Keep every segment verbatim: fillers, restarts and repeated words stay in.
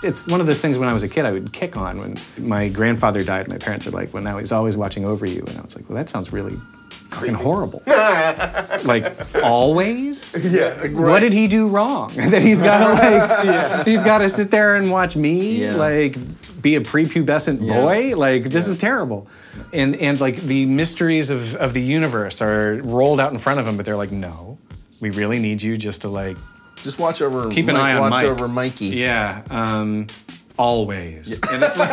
it's one of those things when I was a kid I would kick on. When my grandfather died, my parents are like, well, now he's always watching over you. And I was like, well, that sounds really fucking horrible. Like, always? Yeah. Right. What did he do wrong? That he's got to, like, yeah. he's got to sit there and watch me, yeah. like, be a prepubescent yeah. boy? Like, this yeah. is terrible. And, and like, the mysteries of, of the universe are rolled out in front of him, but they're like, no, we really need you just to, like, Just watch over. Keep an Mike, eye on watch Mike. over Mikey. Yeah, um, always. Yeah. And it's like.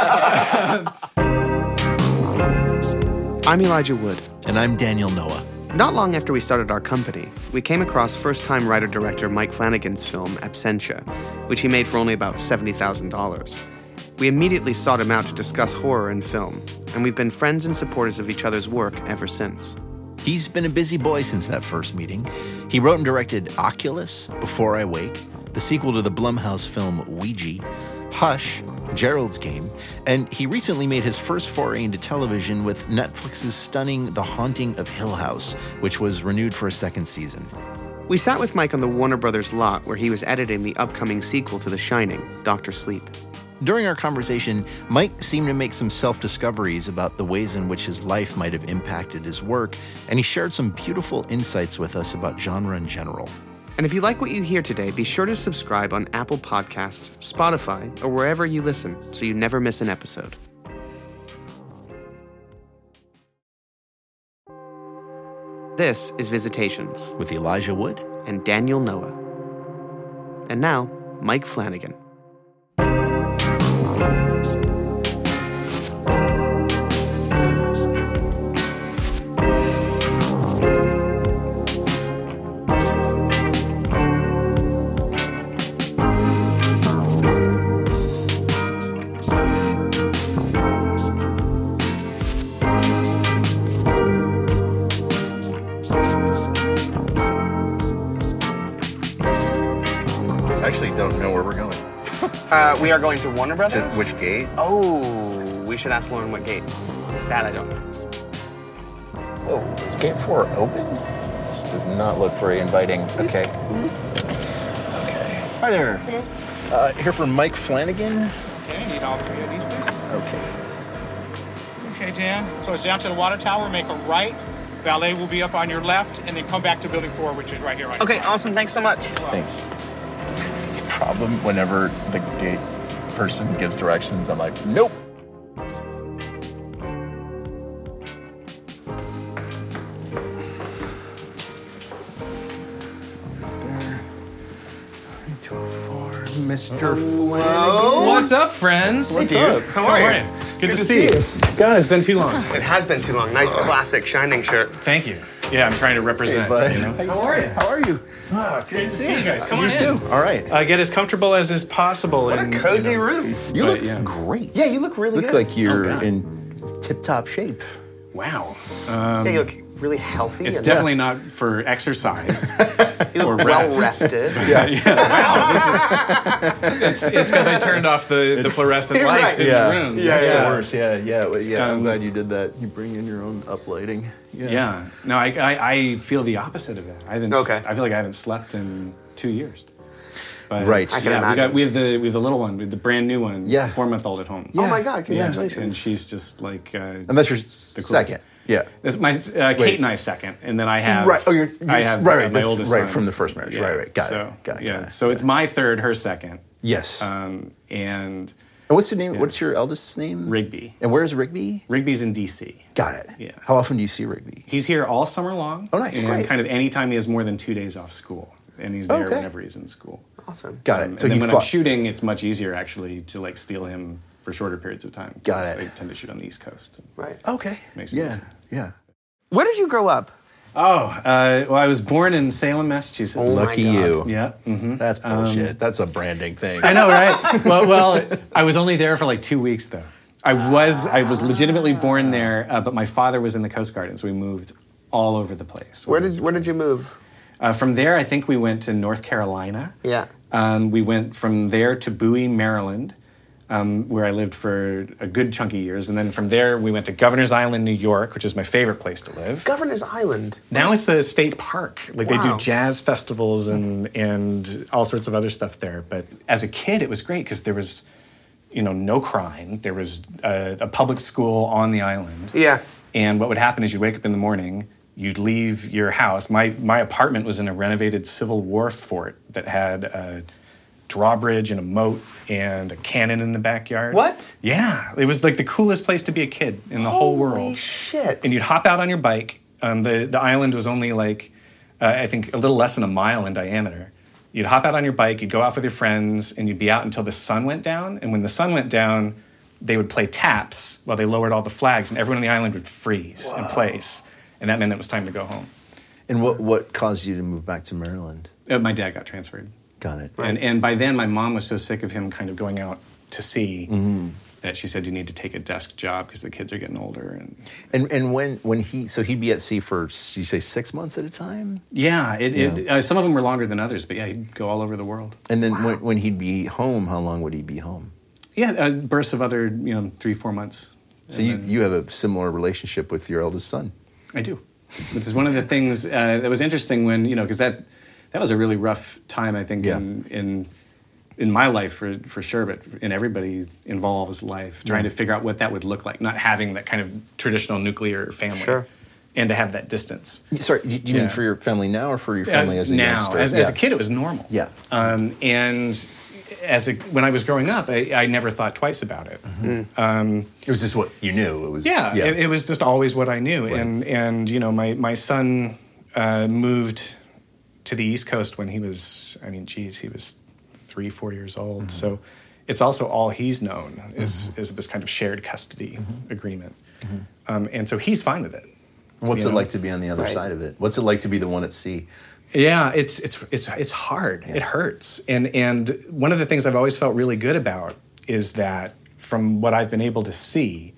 I'm Elijah Wood. And I'm Daniel Noah. Not long after we started our company, we came across first-time writer-director Mike Flanagan's film Absentia, which he made for only about seventy thousand dollars. We immediately sought him out to discuss horror and film, and we've been friends and supporters of each other's work ever since. He's been a busy boy since that first meeting. He wrote and directed Oculus, Before I Wake, the sequel to the Blumhouse film Ouija, Hush, Gerald's Game, and he recently made his first foray into television with Netflix's stunning The Haunting of Hill House, which was renewed for a second season. We sat with Mike on the Warner Brothers lot where he was editing the upcoming sequel to The Shining, Doctor Sleep. During our conversation, Mike seemed to make some self-discoveries about the ways in which his life might have impacted his work, and he shared some beautiful insights with us about genre in general. And if you like what you hear today, be sure to subscribe on Apple Podcasts, Spotify, or wherever you listen so you never miss an episode. This is Visitations with Elijah Wood and Daniel Noah. And now, Mike Flanagan. Uh, we are going to Warner Brothers. To which gate? Oh, we should ask Lauren what gate. That I don't know. Oh, is gate four open? This does not look very inviting. Okay. Okay. Hi there. Uh, here for Mike Flanagan. Okay, need all three of these, please. Okay. Okay, Dan. So it's down to the water tower. Make a right. Valet will be up on your left, and then come back to building four, which is right here. Right okay, now. Awesome. Thanks so much. Thanks. It's a problem whenever the gate person gives directions. I'm like, nope. Mister Flanagan. What's up, friends? What's up? How are you? Good, Good to, to see you. you. God, it's been too long. It has been too long. Nice classic Shining shirt. Thank you. Yeah, I'm trying to represent. Hey, bud. You know? How are you? How are you? Oh, it's great to see you guys. Come you on too. in. All right. Uh, get as comfortable as is possible. What and, a cozy you know, room. You but, look yeah. great. Yeah, you look really look good. Look like you're oh, in tip-top shape. Wow. Um, yeah, you look really healthy. It's and definitely yeah. not for exercise. You look or well rest. rested. yeah. yeah. Wow. It's because I turned off the, the fluorescent lights right. in yeah. the room. Yeah, That's yeah. the worst. Yeah, yeah, well, yeah. Um, I'm glad you did that. You bring in your own uplighting. Yeah. Yeah. No, I, I I feel the opposite of that. I haven't. Okay. I feel like I haven't slept in two years. But, Right. I can yeah, we imagine. got we have the we have the little one, we have the brand new one, Yeah. four month old at home. Oh my God! Congratulations. And she's just like. Uh, And that's your second. Yeah. That's my uh, Kate and I second, and then I have Right. Oh, you're, you're I have right, uh, right, my the- oldest right son. from the first marriage. Yeah. Right, right. Got so, it. Got it. Yeah. Got it. So it's my third, her second. Yes. Um, and and what's the name? yeah. What's your eldest's name? Rigby. And where's Rigby? Rigby's in D C. Got it. Yeah. How often do you see Rigby? He's here all summer long. Oh, nice. And Great. kind of anytime he has more than two days off school, and he's there Okay. whenever he's in school. Awesome. Got Um, it. So and then you when fly- I'm shooting, it's much easier actually to like steal him for shorter periods of time. Got 'cause it. I tend to shoot on the East Coast. Right. Okay. Makes it yeah. easy. Yeah. Where did you grow up? Oh, uh, well, I was born in Salem, Massachusetts. Oh, my Lucky God. you. Yeah. Mm-hmm. That's bullshit. That's a branding thing. I know, right? well, well, I was only there for like two weeks though. I was I was legitimately born there, uh, but my father was in the Coast Guard, and so we moved all over the place. Where did Where did you move? Uh, from there, I think we went to North Carolina. Yeah. Um, we went from there to Bowie, Maryland. um, where I lived for a good chunk of years. And then from there, we went to Governor's Island, New York, which is my favorite place to live. Governor's Island. Now it's a state park. Like, Wow. they do jazz festivals and, and all sorts of other stuff there. But as a kid, it was great because there was, you know, no crime. There was a, a public school on the island. Yeah. And what would happen is you'd wake up in the morning, you'd leave your house. My my apartment was in a renovated Civil War fort that had a drawbridge and a moat and a cannon in the backyard. What? Yeah. It was like the coolest place to be a kid in the whole world. Holy shit. And you'd hop out on your bike. Um, the, the island was only like, uh, I think, a little less than a mile in diameter. You'd hop out on your bike, you'd go out with your friends, and you'd be out until the sun went down. And when the sun went down, they would play taps while they lowered all the flags, and everyone on the island would freeze in place. And that meant it was time to go home. And what, what caused you to move back to Maryland? Uh, my dad got transferred. Got it. And, and by then, my mom was so sick of him kind of going out to sea Mm-hmm. that she said, you need to take a desk job because the kids are getting older. And And and when when he so he'd be at sea for, you say, six months at a time? yeah, it, Yeah. It, uh, some of them were longer than others, but yeah, he'd go all over the world. And then when, when he'd be home, how long would he be home? Yeah, uh, bursts of other, you know, three, four months. So And you, then- you have a similar relationship with your eldest son. I do. Which is one of the things uh, that was interesting when, you know, because that that was a really rough time, I think, Yeah. in, in in my life for for sure, but in everybody involved's life, trying Yeah. to figure out what that would look like, not having that kind of traditional nuclear family, Sure. and to have that distance. Sorry, do you Yeah. mean for your family now or for your family Uh, as a now, youngster? as, Yeah. as a kid, it was normal. Yeah. Um, and as a, when I was growing up, I, I never thought twice about it. It was just what you knew. It was Yeah, It, it was just always what I knew, Right. and and you know, my my son uh, moved to the East Coast when he was, I mean, geez, he was three, four years old. Mm-hmm. So it's also all he's known is is this kind of shared custody Mm-hmm. agreement, um, and so he's fine with it. What's you it know? like to be on the other Right. side of it? What's it like to be the one at sea? Yeah, it's it's it's it's hard. It hurts, and and one of the things I've always felt really good about is that from what I've been able to see,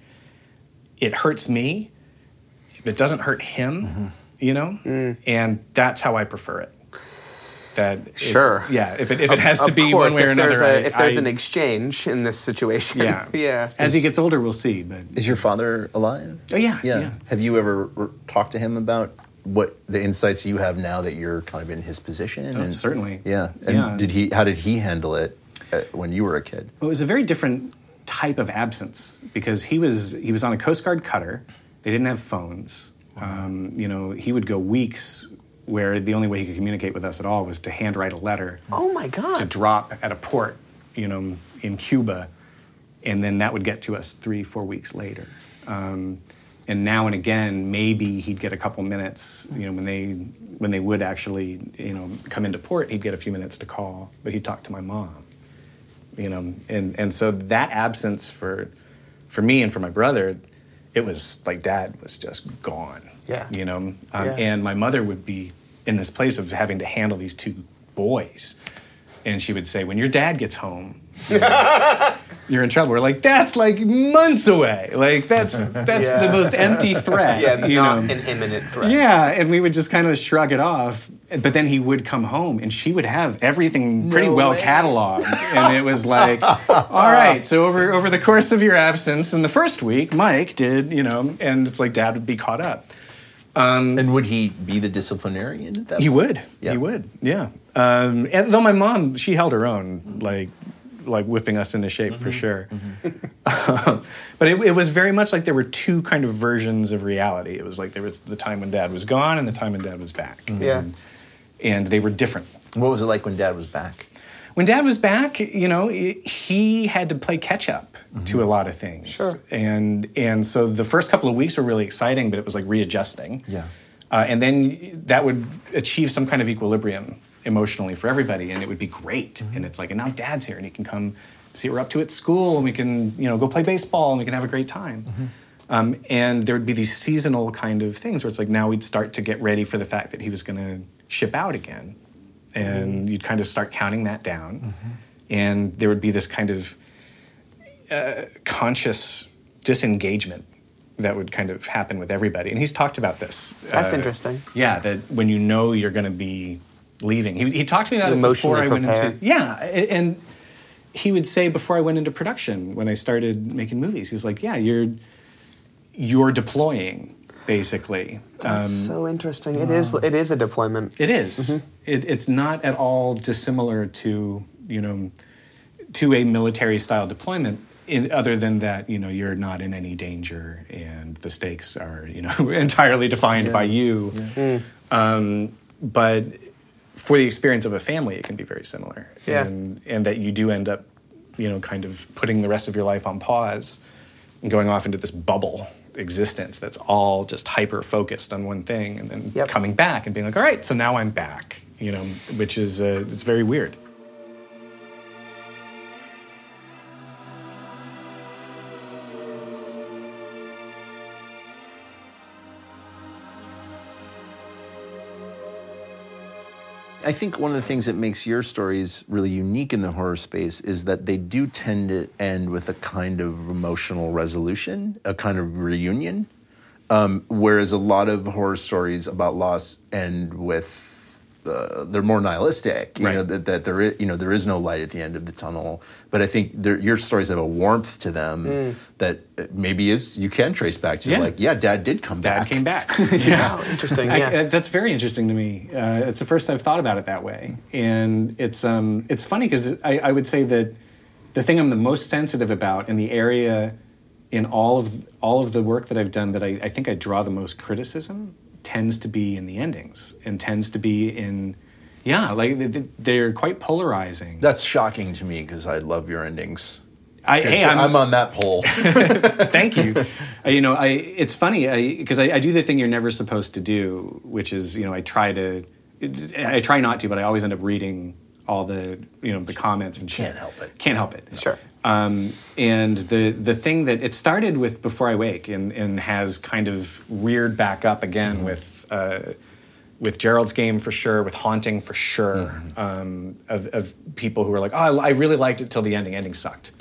it hurts me, but it doesn't hurt him. You know, and that's how I prefer it. That it- Sure. yeah. If it if it has to Of be course, one way or if there's another, a- I- if there's I- an exchange in this situation. yeah yeah. As he gets older, we'll see. But Is your father alive? oh yeah, Yeah. yeah. Have you ever r- talked to him about what the insights you have now that you're kind of in his position? Oh, certainly. Yeah. And Yeah. did he? How did he handle it uh, when you were a kid? Well, it was a very different type of absence because he was he was on a Coast Guard cutter. They didn't have phones. Um, you know, he would go weeks where the only way he could communicate with us at all was to handwrite a letter Oh my God. to drop at a port, you know, in Cuba, and then that would get to us three, four weeks later. Um, and now and again, maybe he'd get a couple minutes, you know, when they when they would actually, you know, come into port, he'd get a few minutes to call, but he'd talk to my mom, you know, and and so that absence for for me and for my brother, it was like Dad was just gone. Yeah. You know, um, Yeah. and my mother would be in this place of having to handle these two boys, and she would say, "When your dad gets home, you're in trouble." We're like, "That's like months away. Like that's that's Yeah. the most empty threat." yeah, you not know? an imminent threat. Yeah, and we would just kind of shrug it off. But then he would come home, and she would have everything pretty No well way. cataloged, and it was like, all right. So over over the course of your absence in the first week, Mike did, you know, and it's like Dad would be caught up. And would he be the disciplinarian at that He point? would. Yeah. He would. Yeah. Um, and though my mom, she held her own, like, like whipping us into shape for sure. Um, but it, it was very much like there were two kind of versions of reality. It was like there was the time when Dad was gone and the time when Dad was back. Yeah. And, and they were different. What was it like when Dad was back? When Dad was back, you know, he had to play catch up to a lot of things. Sure. And and so the first couple of weeks were really exciting, but it was like readjusting. Yeah. Uh, and then that would achieve some kind of equilibrium emotionally for everybody, and it would be great. And it's like, and now Dad's here, and he can come see what we're up to at school, and we can, you know, go play baseball, and we can have a great time. Um, and there would be these seasonal kind of things where it's like now we'd start to get ready for the fact that he was going to ship out again. And you'd kind of start counting that down. And there would be this kind of uh, conscious disengagement that would kind of happen with everybody. And he's talked about this. That's uh, interesting. Yeah, that when you know you're going to be leaving. He, he talked to me about it Emotionally before I went prepare. into... Yeah, and he would say before I went into production, when I started making movies, he was like, yeah, you're you're deploying, basically. That's um, so interesting. It is it is a deployment. It is. Mm-hmm. It, it's not at all dissimilar to, you know, to a military-style deployment, in, other than that, you know, you're not in any danger and the stakes are, you know, entirely defined yeah. by you. Yeah. Mm. Um, but for the experience of a family, it can be very similar. Yeah. And, and that you do end up, you know, kind of putting the rest of your life on pause and going off into this bubble existence that's all just hyper-focused on one thing, and then yep. coming back and being like, all right, so now I'm back, you know, which is, uh, it's very weird. I think one of the things that makes your stories really unique in the horror space is that they do tend to end with a kind of emotional resolution, a kind of reunion, um, whereas a lot of horror stories about loss end with uh, they're more nihilistic. You right. know that, that there is you know there is no light at the end of the tunnel. But I think your stories have a warmth to them mm. that maybe is you can trace back to yeah. like yeah, Dad did come Dad back. Dad came back. yeah, oh, interesting. I, yeah, uh, that's very interesting to me. Uh, it's the first I've thought about it that way, and it's um, it's funny because I, I would say that the thing I'm the most sensitive about in the area in all of all of the work that I've done that I, I think I draw the most criticism tends to be in the endings and tends to be in. Yeah, like they're quite polarizing. That's shocking to me because I love your endings. I, hey, I'm, I'm on that pole. Thank you. Uh, you know, I it's funny because I, I, I do the thing you're never supposed to do, which is you know I try to, I try not to, but I always end up reading all the you know the comments and shit. Can't help it. Can't help it. Sure. Um, and the the thing that it started with Before I Wake and and has kind of reared back up again mm-hmm. with. Uh, With Gerald's Game for sure, with Haunting for sure, mm-hmm. um, of, of people who were like, oh, I really liked it till the ending. Ending sucked.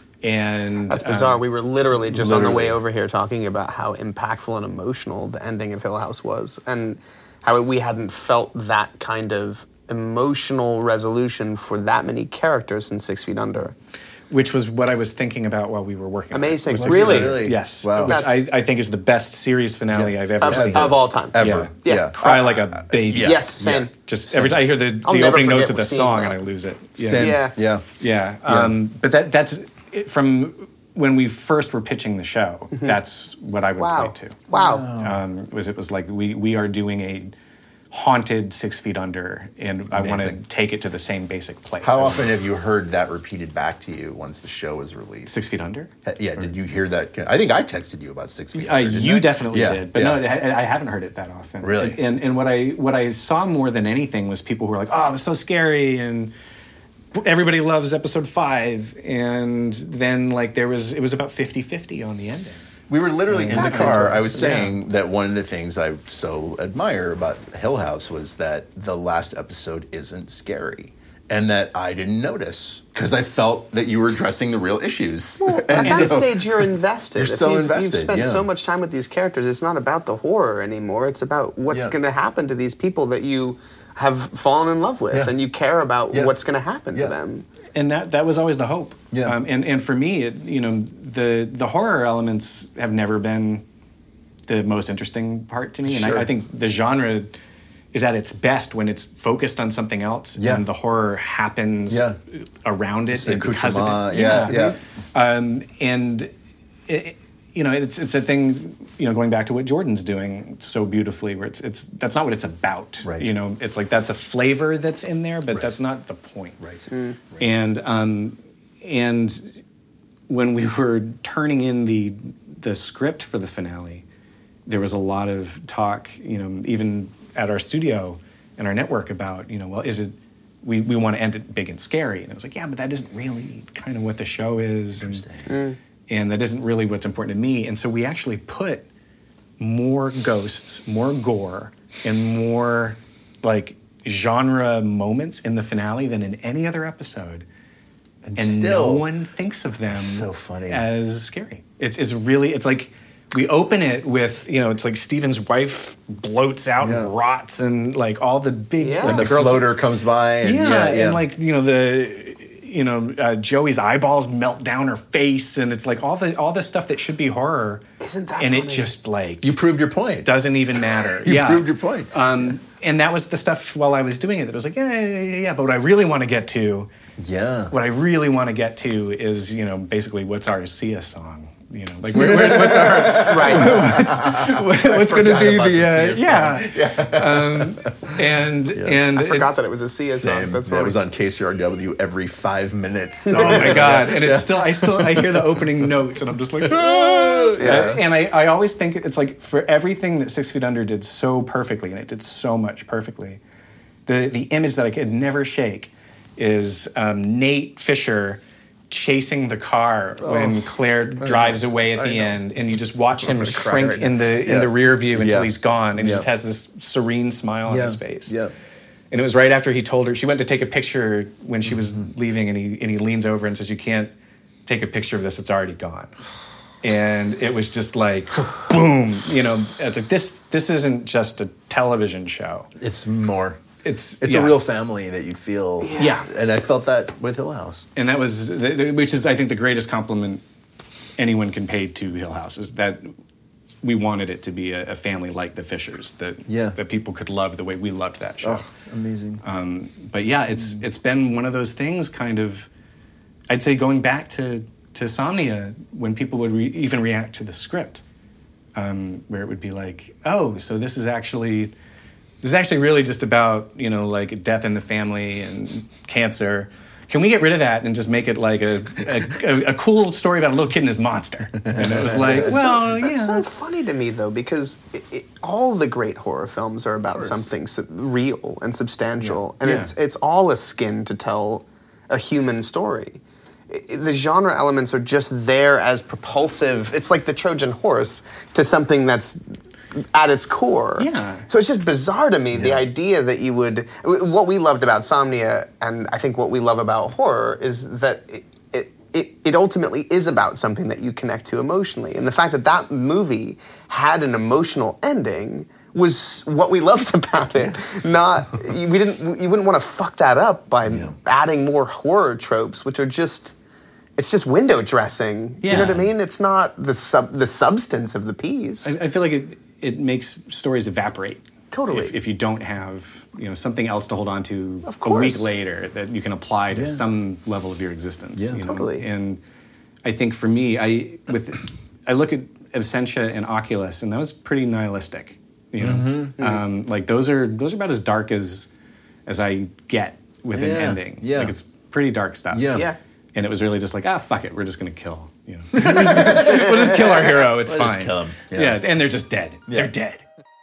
And that's bizarre. Um, we were literally just literally. on the way over here talking about how impactful and emotional the ending of Hill House was, and how we hadn't felt that kind of emotional resolution for that many characters since Six Feet Under. Which was what I was thinking about while we were working. Amazing, on it. really? really? Yes, wow. which I, I think is the best series finale yeah. I've ever of, seen of all time, ever. Yeah, yeah. yeah. cry uh, like a baby. Yeah. Yes, same. Yeah. Just every time I hear the, I'll the never opening notes forget of the seeing song, that. and I lose it. Yeah, Same. Yeah, yeah, yeah. Um, but that that's it, from when we first were pitching the show. Mm-hmm. That's what I would wow. point to. Wow. Um, was it was like we we are doing a haunted Six Feet Under, and Amazing. I want to take it to the same basic place. How often have you heard that repeated back to you once the show was released? Six Feet Under? Yeah, or, did you hear that? I think I texted you about Six Feet uh, Under. You I? definitely yeah, did, but yeah. no, I, I haven't heard it that often. Really? And, and and what I what I saw more than anything was people who were like, "Oh, it was so scary," and everybody loves episode five, and then like there was it was about fifty-fifty on the ending. We were literally in the car. I was saying yeah. that one of the things I so admire about Hill House was that the last episode isn't scary. And that I didn't notice because I felt that you were addressing the real issues. Well, at that so, stage, you're invested. You're if so you've, invested. You've spent yeah. so much time with these characters. It's not about the horror anymore. It's about what's yeah. going to happen to these people that you have fallen in love with, yeah. and you care about yeah. what's going to happen yeah. to them. And that that was always the hope. Yeah. Um, and and for me, it, you know, the the horror elements have never been the most interesting part to me. And sure. I, I think the genre is at its best when it's focused on something else, yeah. and the horror happens yeah. around it it's and because of it. Yeah, yeah. yeah. Um, and it, you know, it's it's a thing. You know, going back to what Jordan's doing so beautifully, where it's it's that's not what it's about. Right. You know, it's like that's a flavor that's in there, but right. that's not the point. Right. Mm. right. And um, and when we were turning in the the script for the finale, there was a lot of talk. You know, even at our studio and our network about, you know, well, is it, we, we want to end it big and scary. And it was like, yeah, but that isn't really kind of what the show is. And, mm. and that isn't really what's important to me. And so we actually put more ghosts, more gore, and more like genre moments in the finale than in any other episode. And, and still, no one thinks of them so funny. as scary. It's, it's really, it's like, we open it with, you know, it's like Steven's wife bloats out yeah. and rots, and like all the big, yeah. like and the, the girls, floater comes by. And yeah, yeah, yeah, and like, you know, the you know, uh, Joey's eyeballs melt down her face, and it's like all the all the stuff that should be horror. Isn't that And funny? it just like You proved your point. doesn't even matter. You yeah. proved your point. Um, and that was the stuff while I was doing it that was like, yeah, yeah, yeah, yeah. But what I really want to get to, Yeah. what I really want to get to is, you know, basically what's our Sia song. You know, like where, where, what's our Right. what's, what's going to forgot be about the the uh, Sia yeah, um, and and I forgot it, that it was a Sia song. Same. That's That funny. was on K C R W every five minutes. oh my god, and it's still I still I hear the opening notes and I'm just like ah! Yeah. And I I always think it's like for everything that Six Feet Under did so perfectly, and it did so much perfectly. The the image that I could never shake is um, Nate Fisher chasing the car when Claire drives away at the end, and you just watch him gonna cry shrink right in now. the in Yeah. the rear view until Yeah. he's gone, and he Yeah. just has this serene smile on Yeah. his face. Yeah. And it was right after he told her she went to take a picture when she was Mm-hmm. leaving, and he and he leans over and says, "You can't take a picture of this; it's already gone." And it was just like, boom, you know. It's like this. This isn't just a television show. It's more. It's It's yeah. a real family that you feel. Yeah. And I felt that with Hill House. And that was, which is, I think, the greatest compliment anyone can pay to Hill House is that we wanted it to be a, a family like the Fishers, that Yeah. that people could love the way we loved that show. Oh, amazing. Um, but yeah, it's it's been one of those things, kind of. I'd say going back to to Somnia, when people would re- even react to the script, um, where it would be like, oh, so this is actually. This is actually really just about, you know, like death in the family and cancer. Can we get rid of that and just make it like a a, a, a cool story about a little kid and his monster? And it was like, It's well, so, that's yeah. so funny to me, though, because it, it, all the great horror films are about something su- real and substantial, and Yeah. it's it's all a skin to tell a human story. I- I- the genre elements are just there as propulsive. It's like the Trojan horse to something that's at its core. Yeah. So it's just bizarre to me, the idea that you would... What we loved about Somnia, and I think what we love about horror, is that it, it, it, it ultimately is about something that you connect to emotionally. And the fact that that movie had an emotional ending was what we loved about it. Not... We didn't. You wouldn't want to fuck that up by adding more horror tropes, which are just... It's just window dressing. Do you know Yeah. what I mean? It's not the sub, the substance of the piece. I, I feel like it it makes stories evaporate. Totally. If, if you don't have, you know, something else to hold on to Of a course. week later that you can apply to Yeah. some level of your existence. Yeah, you know? totally. And I think for me, I with I look at Absentia and Oculus, and that was pretty nihilistic. You know, Mm-hmm. um, like those are those are about as dark as as I get with an Yeah, ending. yeah. Like it's pretty dark stuff. Yeah. Yeah. And it was really just like, ah, fuck it, we're just gonna kill. You know, we'll just kill our hero. It's We'll just fine. kill him. Yeah. Yeah. and they're just dead. Yeah. They're dead.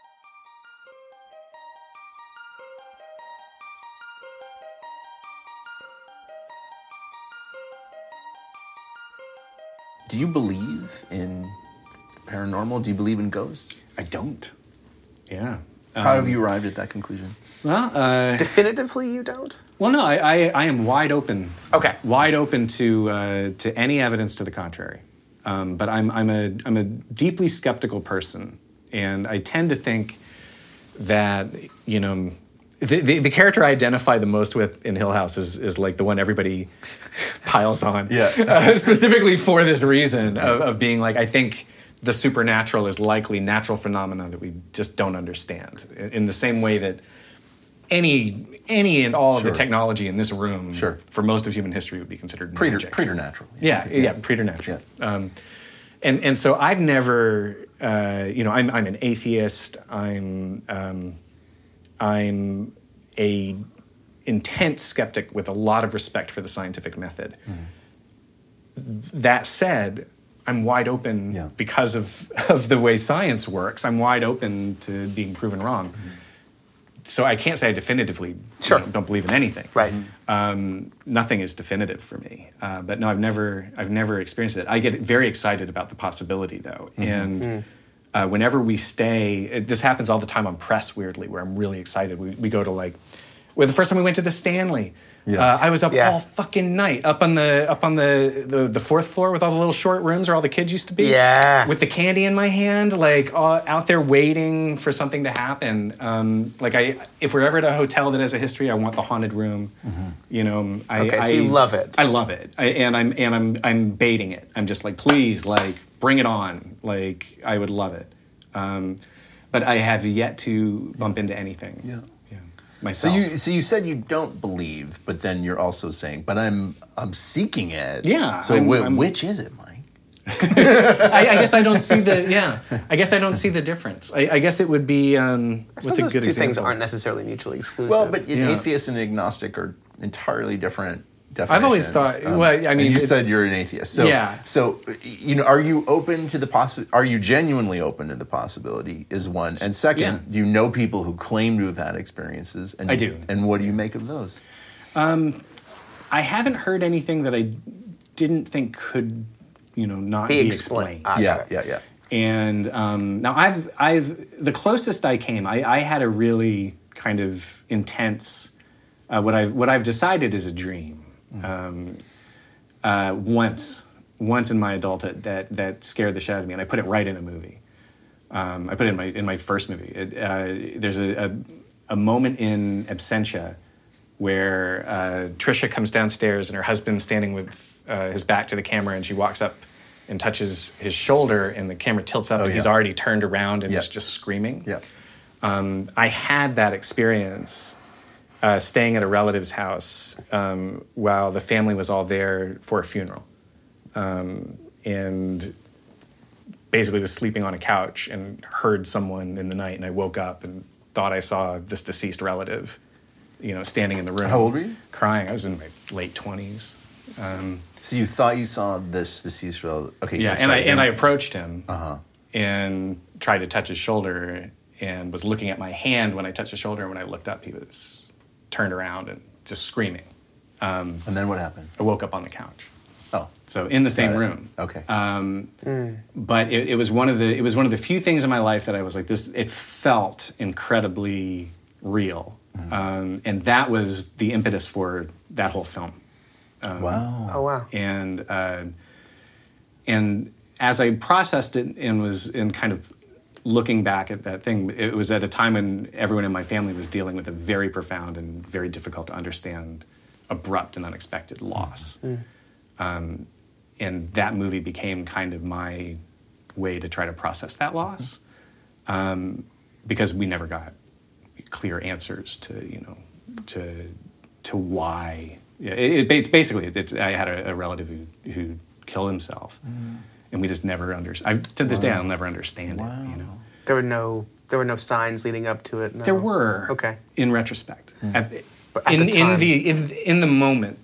Do you believe in paranormal? Do you believe in ghosts? I don't. Yeah. How have you arrived at that conclusion? Well, uh, Definitively, you don't? well, no, I, I, I am wide open. Okay. Wide open to uh, to any evidence to the contrary. Um, but I'm I'm a I'm a deeply skeptical person, and I tend to think that you know. The, the, the character I identify the most with in Hill House is, is like the one everybody piles on. Yeah. Uh, specifically for this reason of, of being like, I think the supernatural is likely natural phenomena that we just don't understand. In, in the same way that any any and all of Sure. the technology in this room Sure. for most of human history would be considered Preter- magic. preternatural. Yeah, yeah, preternatural. Um, and and so I've never, uh, you know, I'm I'm an atheist. I'm um, I'm a intense skeptic with a lot of respect for the scientific method. Mm-hmm. That said, I'm wide open Yeah. because of of the way science works. I'm wide open to being proven wrong. Mm-hmm. So I can't say I definitively Sure. you know, don't believe in anything. Right. Um, nothing is definitive for me. Uh, but no, I've never, I've never experienced it. I get very excited about the possibility, though. Mm-hmm. And uh, whenever we stay, it, this happens all the time on press. Weirdly, where I'm really excited. We, we go to like Well, the first time we went to the Stanley, Yeah. uh, I was up Yeah. all fucking night, up on the up on the, the the fourth floor with all the little short rooms where all the kids used to be. Yeah. With the candy in my hand, like all, out there waiting for something to happen. Um, like I, if we're ever at a hotel that has a history, I want the haunted room. Mm-hmm. You know, I, Okay, so I, you love it. I love it, I, and I'm and I'm I'm baiting it. I'm just like, please, like, bring it on. Like, I would love it. Um, but I have yet to bump into anything. Yeah. Yeah. So Myself. you so you said you don't believe, but then you're also saying, but I'm I'm seeking it. Yeah, So I'm- whi- I'm- which is it, Mike? I, I guess I don't see the yeah. I guess I don't see the difference. I, I guess it would be um, what's a those good two example? things aren't necessarily mutually exclusive. Well, but an Yeah. atheist and agnostic are entirely different definitions. I've always thought- well, I and mean, you it- said you're an atheist. So, Yeah. So, you know, are you open to the possi- Are you genuinely open to the possibility? Is one, and second, Yeah. do you know people who claim to have had experiences? And I do. And what do you make of those? I haven't heard anything that I didn't think could, you know, not Be be, explained. explained. Ah, yeah, got it. yeah, yeah. And um, now I've I've the closest I came. I, I had a really kind of intense. Uh, what I've what I've decided is a dream. Um, uh, once once in my adulthood that that scared the shit out of me, and I put it right in a movie. Um, I put it in my in my first movie. It, uh, there's a, a a moment in Absentia where uh, Trisha comes downstairs and her husband's standing with uh, his back to the camera, and she walks up and touches his shoulder, and the camera tilts up, Oh, and he's yeah. already turned around and Yeah. is just screaming. Yeah. Um, I had that experience uh, staying at a relative's house um, while the family was all there for a funeral, um, and basically was sleeping on a couch and heard someone in the night, and I woke up and thought I saw this deceased relative, you know, standing in the room. How old were you? Crying. I was in my late twenties. Um, So you thought you saw this deceased relative? Okay. yeah, that's and I right. and I approached him Uh-huh. and tried to touch his shoulder, and was looking at my hand when I touched his shoulder. And when I looked up, he was turned around and just screaming. And then what happened? I woke up on the couch. Oh. So in the same Got it. room. Okay. Um, But it, it was one of the it was one of the few things in my life that I was like this. It felt incredibly real, um, and that was the impetus for that whole film. wow. Oh wow. And uh, and as I processed it and was in kind of looking back at that thing, it was at a time when everyone in my family was dealing with a very profound and very difficult to understand, abrupt and unexpected loss. Um, and that movie became kind of my way to try to process that loss, um, because we never got clear answers to, you know, to to why. Yeah, it, it, basically, it's, I had a, a relative who, who killed himself, and we just never understood. To this day, I'll never understand it. You know, There were no there were no signs leading up to it. No. there were Okay. in retrospect, at, But at in the time- in the in in the moment.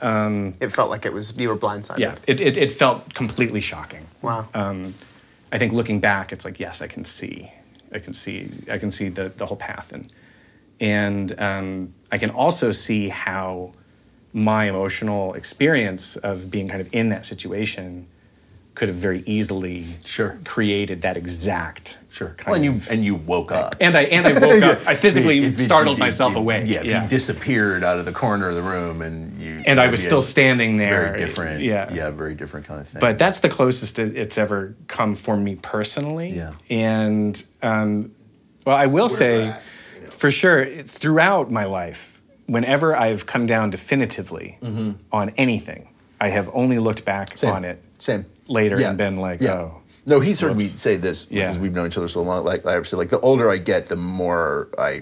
It felt like it was you were blindsided. Yeah, it, it, it felt completely shocking. Wow. Um, I think looking back, it's like, yes, I can see, I can see, I can see the, the whole path, and and um, I can also see how my emotional experience of being kind of in that situation could have very easily Sure. created that exact Sure. kind Well, and you of- and you woke up. and I and I woke up. I physically If it- startled if- myself if- awake. Yeah, if you disappeared out of the corner of the room and you and I that'd was be still a standing there. Very different. Yeah, Yeah, very different kind of thing. But that's the closest it- it's ever come for me personally. Yeah. And um, well, I will say, for sure, throughout my life, whenever I've come down definitively on anything, I have only looked back Mm-hmm. Same. on it Same. later Yeah. and been like, Yeah. oh. No, he's heard me whoops. say this Yeah. because we've known each other so long. Like I said, like the older I get, the more I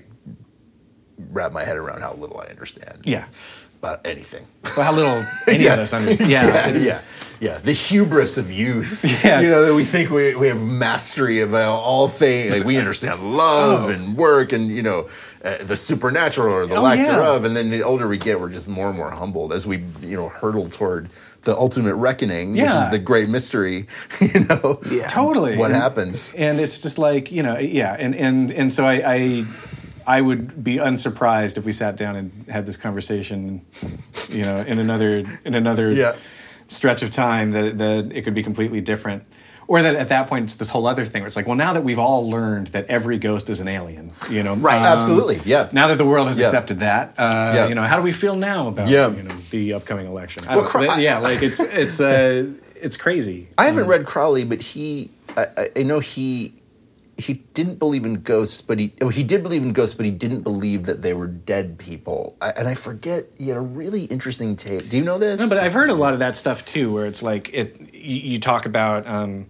wrap my head around how little I understand. Yeah. About anything. Well, how little any Yeah. of us understand. Yeah. yeah, it's- yeah, yeah. The hubris of youth. Yes. You know, that we think we, we have mastery of all, all things. Like we understand love Oh. and work and, you know, uh, the supernatural or the Oh, lack yeah. thereof. And then the older we get, we're just more and more humbled as we, you know, hurdle toward the ultimate reckoning, which Yeah. is the great mystery, you know. Yeah. Totally. What And- happens? And it's just like, you know, yeah. And and and so I, I I would be unsurprised if we sat down and had this conversation, you know, in another in another Yeah. stretch of time that that it could be completely different. or that at that point it's this whole other thing where it's like, well, now that we've all learned that every ghost is an alien, you know, Right, um, absolutely, yeah. Now that the world has Yeah. accepted that, uh, Yeah. you know, how do we feel now about Yeah. you know the upcoming election? I Well, don't- Cro- yeah, like it's it's uh, it's crazy. I haven't read Crowley, but he, I, I- I know he, he didn't believe in ghosts, but he, oh, he did believe in ghosts, but he didn't believe that they were dead people. I, and I forget, he had a really interesting take. Do you know this? No, but I've heard a lot of that stuff too, where it's like it. You, you talk about um,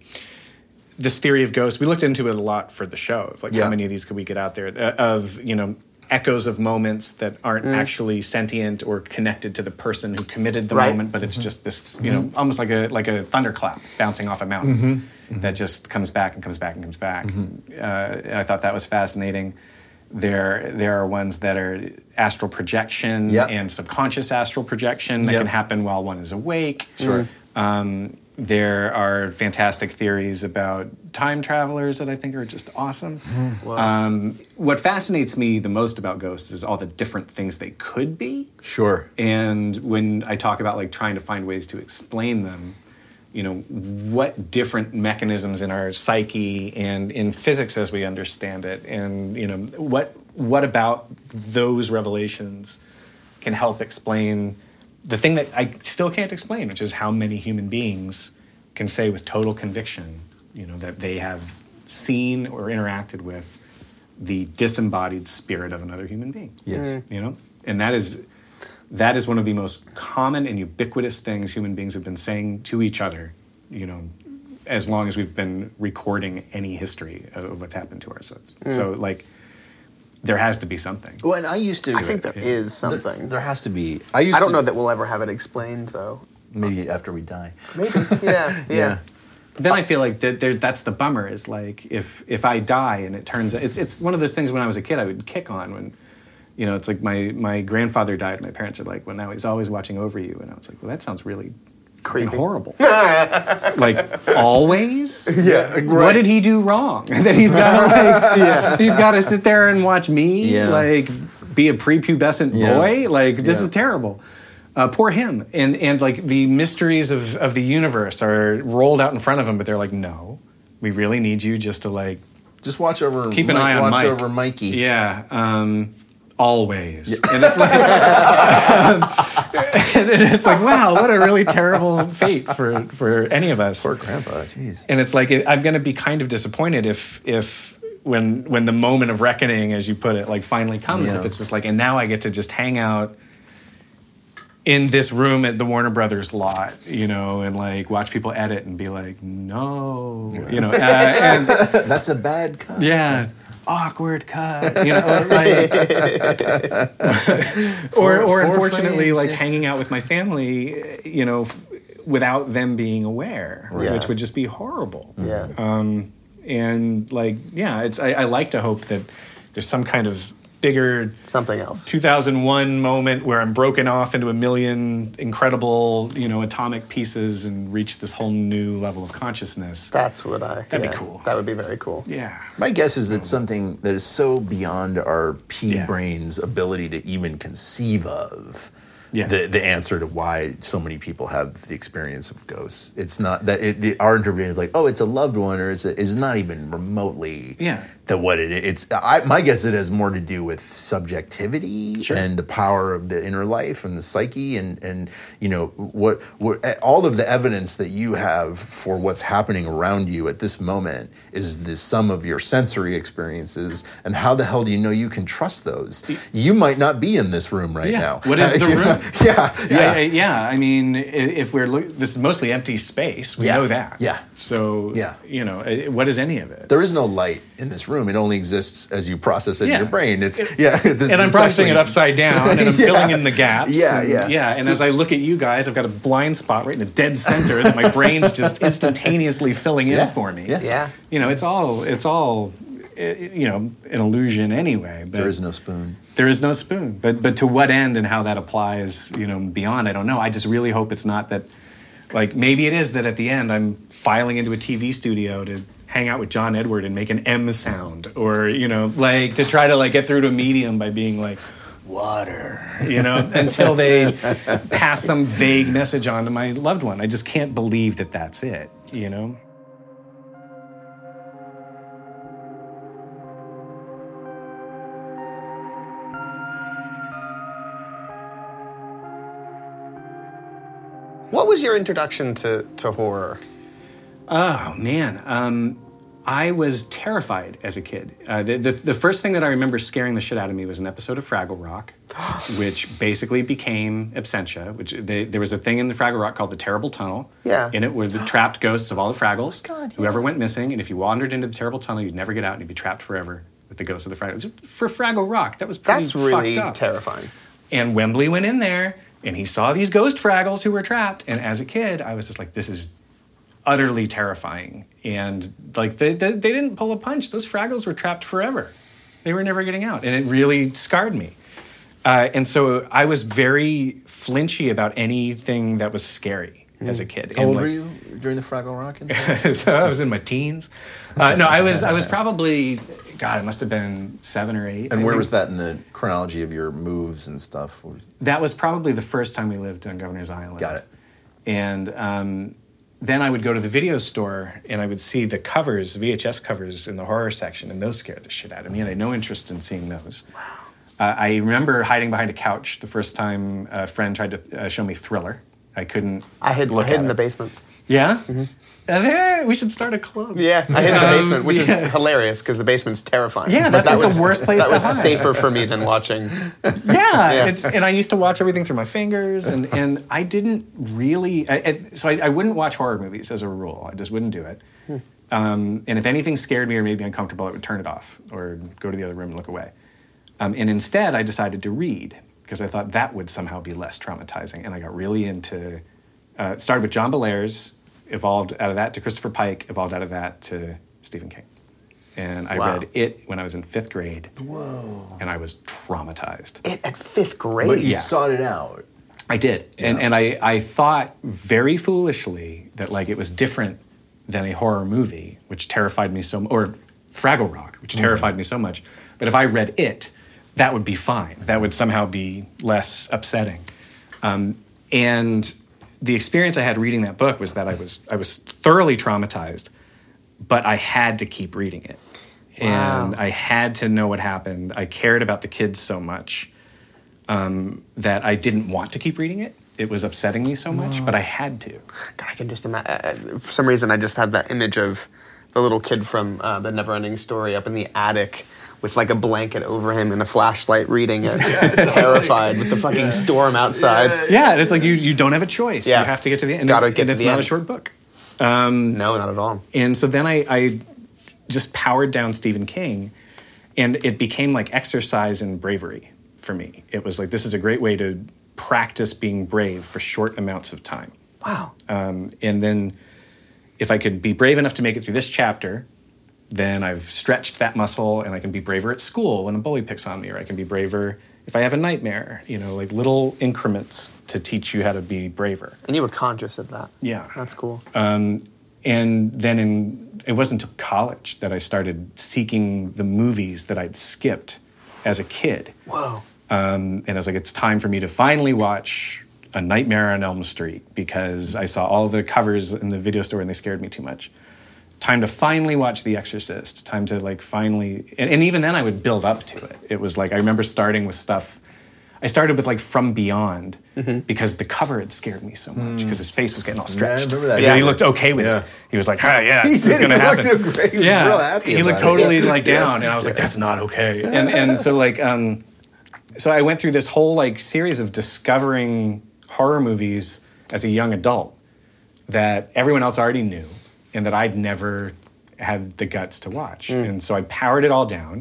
this theory of ghosts. We looked into it a lot for the show. Of like, Yeah. how many of these could we get out there? Uh, of you know, echoes of moments that aren't actually sentient or connected to the person who committed the Right. moment, but it's just this, you know, almost like a like a thunderclap bouncing off a mountain that just comes back and comes back and comes back. Uh, I thought that was fascinating. There, there are ones that are astral projection Yep. and subconscious astral projection that Yep. can happen while one is awake. Sure. Um, there are fantastic theories about time travelers that I think are just awesome. Um, what fascinates me the most about ghosts is all the different things they could be. Sure. And when I talk about like trying to find ways to explain them, you know, what different mechanisms in our psyche and in physics as we understand it, and you know, what what about those revelations can help explain the thing that I still can't explain, which is how many human beings can say with total conviction, you know, that they have seen or interacted with the disembodied spirit of another human being. Yes. You know, and that is that is one of the most common and ubiquitous things human beings have been saying to each other, you know, as long as we've been recording any history of what's happened to ourselves. So, like, there has to be something. Well, and I used to. I think there is something. There has to be. I used I don't to, know that we'll ever have it explained, though. Maybe after we die. Maybe. Yeah. Yeah. Then I feel like that there, that's the bummer is like if if I die and it turns it's it's one of those things when I was a kid I would kick on when, you know, it's like my my grandfather died. My parents are like, well, now he's always watching over you, and I was like, well, that sounds really fucking Creepy. horrible. Like always. Yeah, What right. did he do wrong that he's got to like he's got to sit there and watch me Yeah. like be a prepubescent Yeah. boy? Like this Yeah. is terrible. Uh, poor him. And and like the mysteries of, of the universe are rolled out in front of him, but they're like, no, we really need you just to like Just watch over. keep an Mike, eye on watch Mike. over Mikey. Yeah. Um, always. And it's like and it's like, wow, what a really terrible fate for, for any of us. Poor grandpa. Jeez. And it's like I'm going to be kind of disappointed if if when when the moment of reckoning, as you put it, like finally comes. Yeah. If it's just like, and now I get to just hang out in this room at the Warner Brothers lot, you know, and like watch people edit and be like, no, you know, uh, and That's a bad cut. yeah. Awkward cut, you know, like, or or Four unfortunately, frames, like yeah. hanging out with my family, you know, f- without them being aware, Right. which would just be horrible. Yeah. Um, and like, yeah, it's I, I like to hope that there's some kind of bigger Something else. two thousand one moment where I'm broken off into a million incredible, you know, atomic pieces and reach this whole new level of consciousness. That's what I. That'd be yeah, cool. That would be very cool. Yeah. My guess is that something that is so beyond our pea Yeah. brain's ability to even conceive of Yeah. the the answer to why so many people have the experience of ghosts. It's not that it, the, our interpretation is like, oh, it's a loved one, or it's a, is not even remotely Yeah. that what it is. It's I, my guess it has more to do with subjectivity Sure. and the power of the inner life and the psyche and and you know what what all of the evidence that you have for what's happening around you at this moment is the sum of your sensory experiences. And how the hell do you know you can trust those? You might not be in this room right Yeah. now. What is the You know? room? Yeah, yeah. I, I, yeah, I mean, i- if we're look, this is mostly empty space. We Yeah. know that. Yeah. So, Yeah. you know, i- what is any of it? There is no light in this room. It only exists as you process it Yeah. in your brain. It's yeah, And I'm processing it upside down, and I'm Yeah. filling in the gaps. Yeah, and, yeah. yeah. And as I look at you guys, I've got a blind spot right in the dead center that my brain's just instantaneously filling in Yeah. for me. Yeah. Yeah. You know, it's all it's all i- you know an illusion anyway. But There is no spoon. There is no spoon. But but to what end and how that applies, you know, beyond, I don't know. I just really hope it's not that, like, maybe it is that at the end I'm filing into a T V studio to hang out with John Edward and make an M sound, or, you know, like to try to like get through to a medium by being like, water, you know, until they pass some vague message on to my loved one. I just can't believe that that's it, you know? your introduction to, to horror? Oh, man. Um, I was terrified as a kid. Uh, the, the, the first thing that I remember scaring the shit out of me was an episode of Fraggle Rock, which basically became Absentia, which they, there was a thing in the Fraggle Rock called the Terrible Tunnel. Yeah. In it were the trapped ghosts of all the Fraggles. God, yeah. Whoever went missing, and if you wandered into the Terrible Tunnel, you'd never get out and you'd be trapped forever with the ghosts of the Fraggles. For Fraggle Rock, that was pretty That's really fucked up. terrifying. And Wembley went in there, and he saw these ghost Fraggles who were trapped, and as a kid, I was just like, this is utterly terrifying. And like they, they, they didn't pull a punch. Those Fraggles were trapped forever. They were never getting out. And it really scarred me. Uh, and so I was very flinchy about anything that was scary mm. as a kid. How and old like, were you during the Fraggle Rock incident? So I was in my teens. Uh, no, I was I was probably, God, it must have been seven or eight. And I where think. was that in the chronology of your moves and stuff? That was probably the first time we lived on Governor's Island. Got it. And um, then I would go to the video store and I would see the covers, V H S covers in the horror section, and those scared the shit out of me, and I had no interest in seeing those. Wow. Uh, I remember hiding behind a couch the first time a friend tried to uh, show me Thriller. I couldn't I hid, look I hid at in it. the basement. Yeah? Mm-hmm. Uh, hey, we should start a club. Yeah, I hid in the Um, basement, which yeah. is hilarious because the basement's terrifying. Yeah, But that's that like was, the worst place that to was hide. safer for me than watching. Yeah, Yeah. And, and I used to watch everything through my fingers, and, and I didn't really, I, I, so I, I wouldn't watch horror movies as a rule. I just wouldn't do it. Hmm. Um, and if anything scared me or made me uncomfortable, I would turn it off or go to the other room and look away. Um, and instead, I decided to read because I thought that would somehow be less traumatizing. And I got really into, uh, it started with John Bellairs, evolved out of that to Christopher Pike, evolved out of that to Stephen King. And I Wow. read It when I was in fifth grade. Whoa. And I was traumatized. It at fifth grade. But you Yeah. sought it out. I did. And and I, I thought very foolishly that like it was different than a horror movie, which terrified me so much, or Fraggle Rock, which terrified mm. me so much. But if I read It, that would be fine. That would somehow be less upsetting. Um, and the experience I had reading that book was that I was I was thoroughly traumatized, but I had to keep reading it. Wow. And I had to know what happened. I cared about the kids so much um, that I didn't want to keep reading it. It was upsetting me so much, but I had to. God, I can just imagine. For some reason, I just had that image of the little kid from uh, the Neverending Story up in the attic with like a blanket over him and a flashlight reading it, terrified with the fucking yeah. storm outside. Yeah, yeah, and it's like you, you don't have a choice. Yeah. You have to get to the end. Gotta get and to it's the not end. a short book. Um, no, not at all. And so then I, I just powered down Stephen King, and it became like exercise in bravery for me. It was like, this is a great way to practice being brave for short amounts of time. Wow. Um, and then if I could be brave enough to make it through this chapter, then I've stretched that muscle and I can be braver at school when a bully picks on me, or I can be braver if I have a nightmare, you know, like little increments to teach you how to be braver. And you were conscious of that. Yeah. That's cool. Um, and then in, it wasn't until college that I started seeking the movies that I'd skipped as a kid. Whoa. Um, and I was like, it's time for me to finally watch A Nightmare on Elm Street because I saw all the covers in the video store and they scared me too much. Time to finally watch The Exorcist. Time to like finally, and, and even then I would build up to it. It was like, I remember starting with stuff, I started with like From Beyond mm-hmm. because the cover had scared me so much because mm. his face was getting all stretched. Yeah, I remember that. And Yeah. he looked okay with Yeah. it. He was like, ah, yeah, He this did. is gonna He happen. looked great. He was yeah. real happy He looked about it. totally Yeah. like down, and I was like, that's not okay. And and so like, um, so I went through this whole like series of discovering horror movies as a young adult that everyone else already knew and that I'd never had the guts to watch. Mm. And so I powered it all down.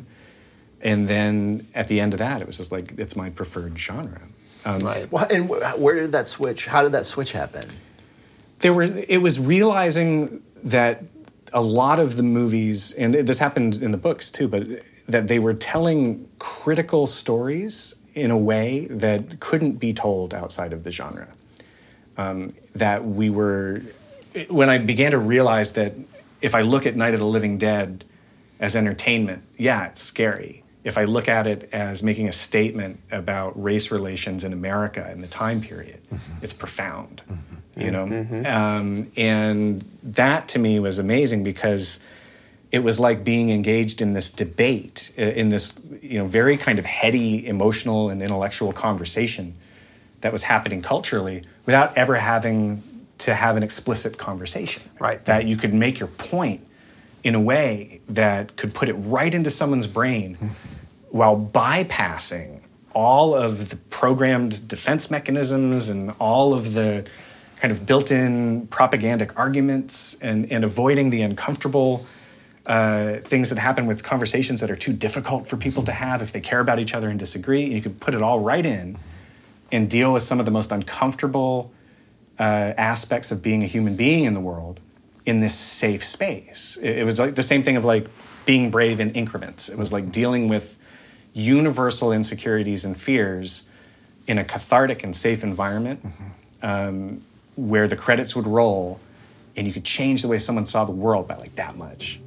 And then at the end of that, it was just like, it's my preferred genre. Um, Right. Well, and wh- where did that switch, how did that switch happen? There were, it was realizing that a lot of the movies, and this happened in the books too, but that they were telling critical stories in a way that couldn't be told outside of the genre. Um, that we were, when I began to realize that if I look at Night of the Living Dead as entertainment, yeah, it's scary. If I look at it as making a statement about race relations in America in the time period, mm-hmm. it's profound, mm-hmm. you know? Mm-hmm. Um, and that to me was amazing because it was like being engaged in this debate, in this, you know, very kind of heady, emotional and intellectual conversation that was happening culturally without ever having to have an explicit conversation. Right. That you could make your point in a way that could put it right into someone's brain while bypassing all of the programmed defense mechanisms and all of the kind of built-in propagandic arguments and, and avoiding the uncomfortable uh, things that happen with conversations that are too difficult for people to have if they care about each other and disagree. And you could put it all right in and deal with some of the most uncomfortable uh, aspects of being a human being in the world in this safe space. It, it was like the same thing of like being brave in increments. It was like dealing with universal insecurities and fears in a cathartic and safe environment mm-hmm. um, where the credits would roll and you could change the way someone saw the world by like that much.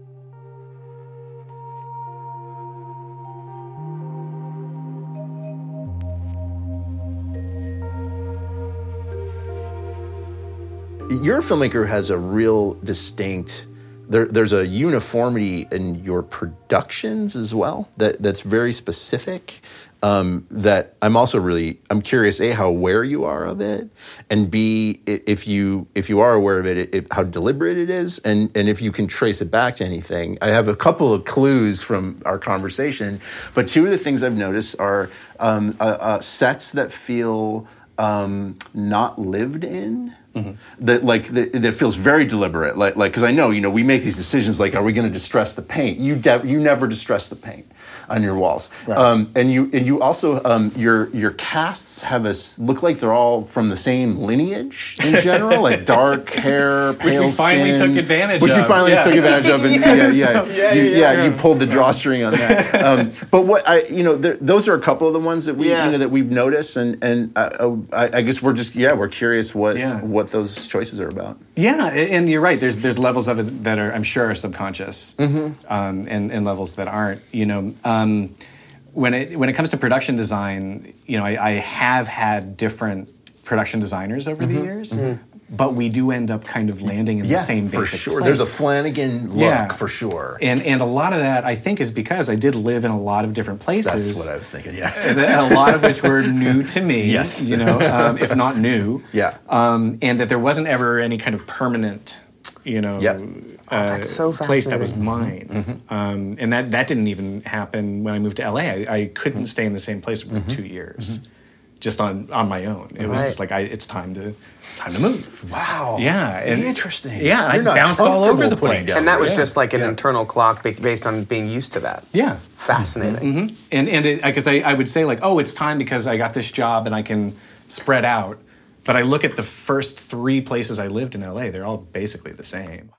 You're a filmmaker who has a real distinct, there, there's a uniformity in your productions as well that, that's very specific, um, that I'm also really, I'm curious, A, how aware you are of it, and B, if you if you are aware of it, it, it how deliberate it is, and, and if you can trace it back to anything. I have a couple of clues from our conversation, but two of the things I've noticed are um, uh, uh, sets that feel um, not lived in. Mm-hmm. That like that, that feels very deliberate, like like because I know you know we make these decisions like, are we going to distress the paint? You de- you never distress the paint on your walls, right. um, and you and you also um, your your casts have a look like they're all from the same lineage in general, like dark hair, pale which we finally skin, took advantage which of. you finally yeah. took advantage of, and yes. yeah, yeah, yeah, you, yeah, yeah, yeah. you pulled the drawstring on that. Um, but what I you know there, those are a couple of the ones that we yeah. you know that we've noticed, and and uh, I, I guess we're just yeah we're curious what yeah. what those choices are about. Yeah, and you're right. There's there's levels of it that are, I'm sure, are subconscious, mm-hmm. um, and and levels that aren't. You know, um, when it when it comes to production design, you know, I, I have had different production designers over mm-hmm. the years, mm-hmm. but we do end up kind of landing in yeah, the same basic for sure. place. There's a Flanagan look yeah. for sure, and and a lot of that I think is because I did live in a lot of different places. That's what I was thinking. Yeah, a lot of which were new to me. Yes, you know, um, if not new. Yeah, um, and that there wasn't ever any kind of permanent, you know, yeah. uh, oh, that's so place that was mine. Mm-hmm. Um, and that that didn't even happen when I moved to L A. I, I couldn't mm-hmm. stay in the same place for mm-hmm. two years. Mm-hmm. Just on, on my own, it was right. just like I, it's time to time to move. Wow, yeah, and, interesting. Yeah, You're I bounced all over the place, and that was yeah. just like an yeah. internal clock based on being used to that. Yeah, fascinating. Mm-hmm. And and because I, I would say like, oh, it's time because I got this job and I can spread out. But I look at the first three places I lived in L A; they're all basically the same.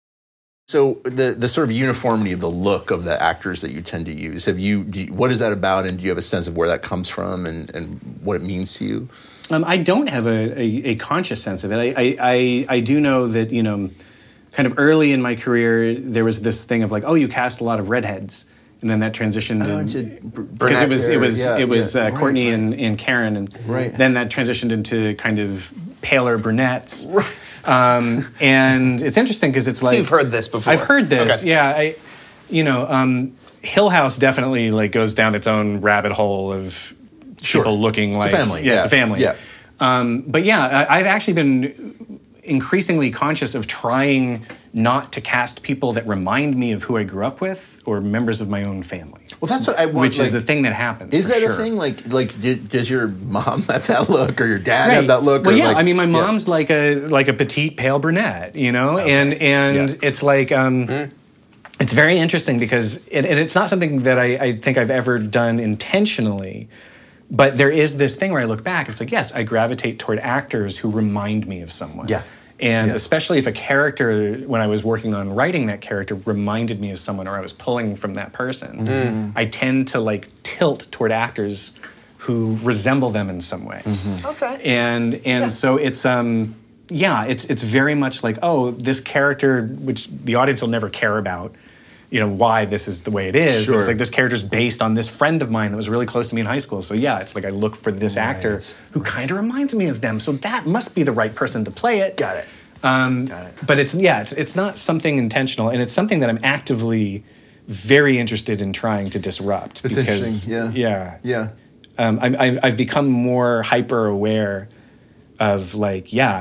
So the the sort of uniformity of the look of the actors that you tend to use, have you, do you what is that about, and do you have a sense of where that comes from and, and what it means to you? Um, I don't have a, a, a conscious sense of it. I, I, I, I do know that, you know, kind of early in my career, there was this thing of like, oh, you cast a lot of redheads. And then that transitioned oh, into, into because it was it was yeah, it was yeah. uh, Courtney right, and, and Karen, and right. then that transitioned into kind of paler brunettes. Right. Um, and it's interesting because it's like so you've heard this before. I've heard this, okay. yeah. I, you know, um, Hill House definitely like goes down its own rabbit hole of sure. people looking like it's a family. Yeah, yeah, it's a family. Yeah. Um, but yeah, I, I've actually been increasingly conscious of trying not to cast people that remind me of who I grew up with or members of my own family. Well, that's what I want. Which like, is the thing that happens. Is for that sure. a thing? Like, like did, does your mom have that look, or your dad right. have that look? Well, or yeah. like, I mean, my yeah. mom's like a like a petite, pale brunette, you know, okay. and and yeah. it's like um, mm. it's very interesting because it, and it's not something that I, I think I've ever done intentionally. But there is this thing where I look back, it's like, yes, I gravitate toward actors who remind me of someone. Yeah. And yeah. especially if a character, when I was working on writing that character, reminded me of someone or I was pulling from that person, mm. I tend to like tilt toward actors who resemble them in some way. Mm-hmm. Okay. And and yeah. so it's um yeah, it's it's very much like, oh, this character, which the audience will never care about, you know, why this is the way it is. Sure. It's like this character's based on this friend of mine that was really close to me in high school. So yeah, it's like I look for this right. actor who right. kind of reminds me of them. So that must be the right person to play it. Got it. Um, Got it. But it's yeah, it's it's not something intentional, and it's something that I'm actively very interested in trying to disrupt. It's because, interesting. Yeah. Yeah. Yeah. Um, I'm, I've become more hyper aware of like yeah.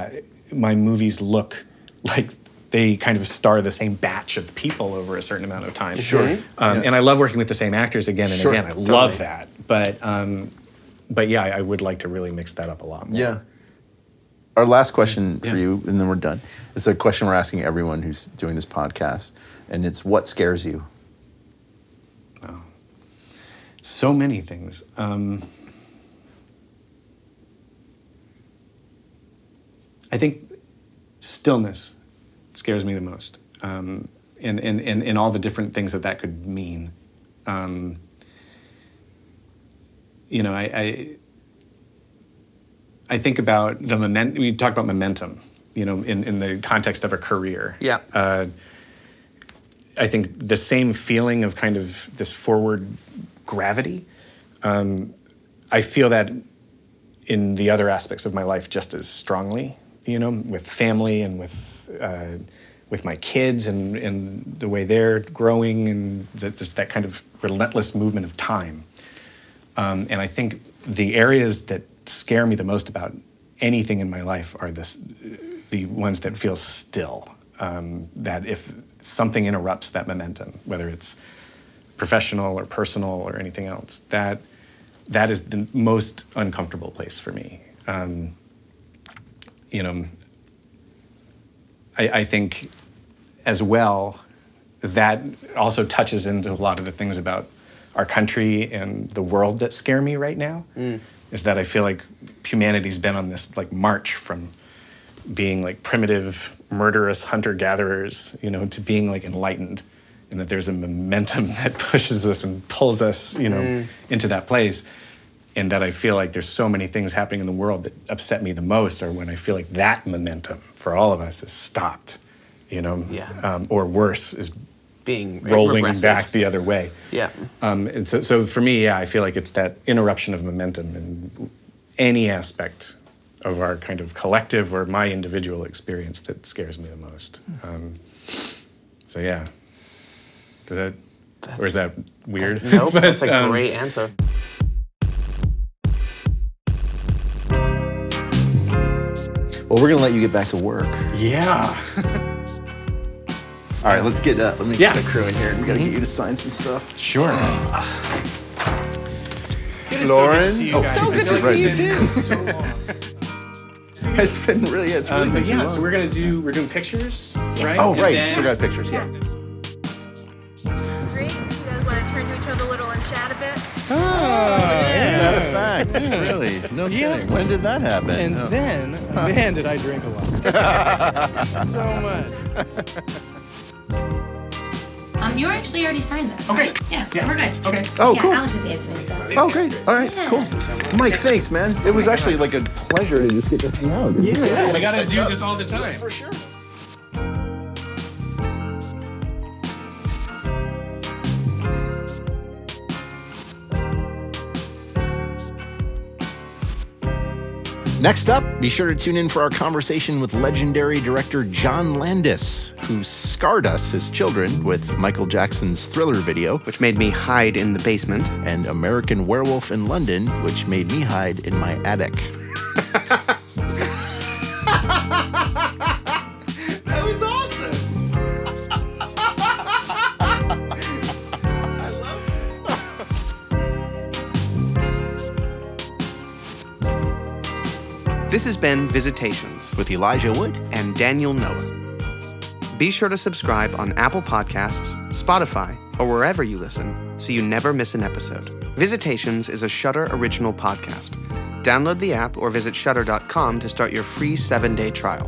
my movies look like they kind of star the same batch of people over a certain amount of time. Sure. Um, Yeah. And I love working with the same actors again and Sure, again. I totally. love that. But um, but yeah, I would like to really mix that up a lot more. Yeah. Our last question for Yeah. you, and then we're done. It's a question we're asking everyone who's doing this podcast, and it's what scares you? Oh. So many things. Um, I think stillness scares me the most, um, and, and, and, and all the different things that that could mean. Um, you know, I, I I think about the momentum. We talked about momentum, you know, in, in the context of a career. Yeah. Uh, I think the same feeling of kind of this forward gravity, um, I feel that in the other aspects of my life just as strongly, you know, with family and with uh, with my kids and, and the way they're growing and that, just that kind of relentless movement of time. Um, and I think the areas that scare me the most about anything in my life are this, the ones that feel still. Um, that if something interrupts that momentum, whether it's professional or personal or anything else, that that is the most uncomfortable place for me. Um, you know, I, I think as well, that also touches into a lot of the things about our country and the world that scare me right now, mm. is that I feel like humanity's been on this like march from being like primitive, murderous hunter-gatherers, you know, to being like enlightened, and that there's a momentum that pushes us and pulls us, you know, mm. into that place. And that I feel like there's so many things happening in the world that upset me the most, or when I feel like that momentum for all of us is stopped, you know, yeah. um, or worse, is being rolling regressive. back the other way. Yeah. Um, and so, so for me, yeah, I feel like it's that interruption of momentum in any aspect of our kind of collective or my individual experience that scares me the most. Um, so yeah, does that, that's, or is that weird? Nope, but, that's a um, great answer. Well, we're gonna let you get back to work. Yeah. All right, let's get uh, let me Yeah. get the crew in here. We gotta get you to sign some stuff. Sure. It is Lauren? so good to see you Oh, guys. so I good feel to like see you it's been too. so long. It's been really, it's really Um, been but too yeah, long. so we're gonna do we're doing pictures, right? Oh, And right, then- forgot pictures. Yeah. Great. You guys want to turn to each other a little and chat a bit? Is that a fact? Really? No Yeah. kidding. When did that happen? And Oh. then, man, did I drink a lot. So much. Um, you actually already signed this. Okay. Right? Yeah, so Yeah. we're good. Okay. Oh, yeah, cool. Alex just answered me. So. Oh, great. All right, Yeah. cool. Mike, thanks, man. It was actually like a pleasure to just get to hang out. Yeah, we gotta do this all the time. For sure. Next up, be sure to tune in for our conversation with legendary director John Landis, who scarred us as children with Michael Jackson's Thriller video, Which made me hide in the basement. and American Werewolf in London, which made me hide in my attic. That was awesome. I love it. This has been Visitations With Elijah Wood. and Daniel Noah. Be sure to subscribe on Apple Podcasts, Spotify, or wherever you listen so you never miss an episode. Visitations is a Shudder original podcast. Download the app or visit shudder dot com to start your free seven-day trial.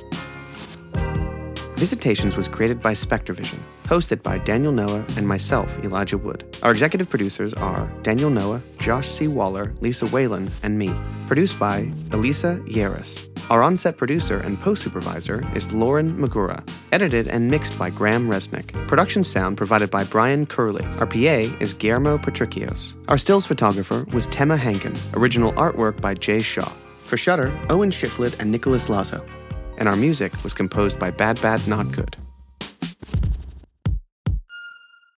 Visitations was created by SpectreVision, hosted by Daniel Noah and myself, Elijah Wood. Our executive producers are Daniel Noah, Josh C. Waller, Lisa Whalen, and me. Produced by Elisa Yeris. Our on-set producer and post-supervisor is Lauren Magura. Edited and mixed by Graham Resnick. Production sound provided by Brian Curley. Our P A is Guillermo Patricios. Our stills photographer was Tema Hankin. Original artwork by Jay Shaw. For Shudder, Owen Shiflett and Nicholas Lazo. And our music was composed by Bad Bad Not Good.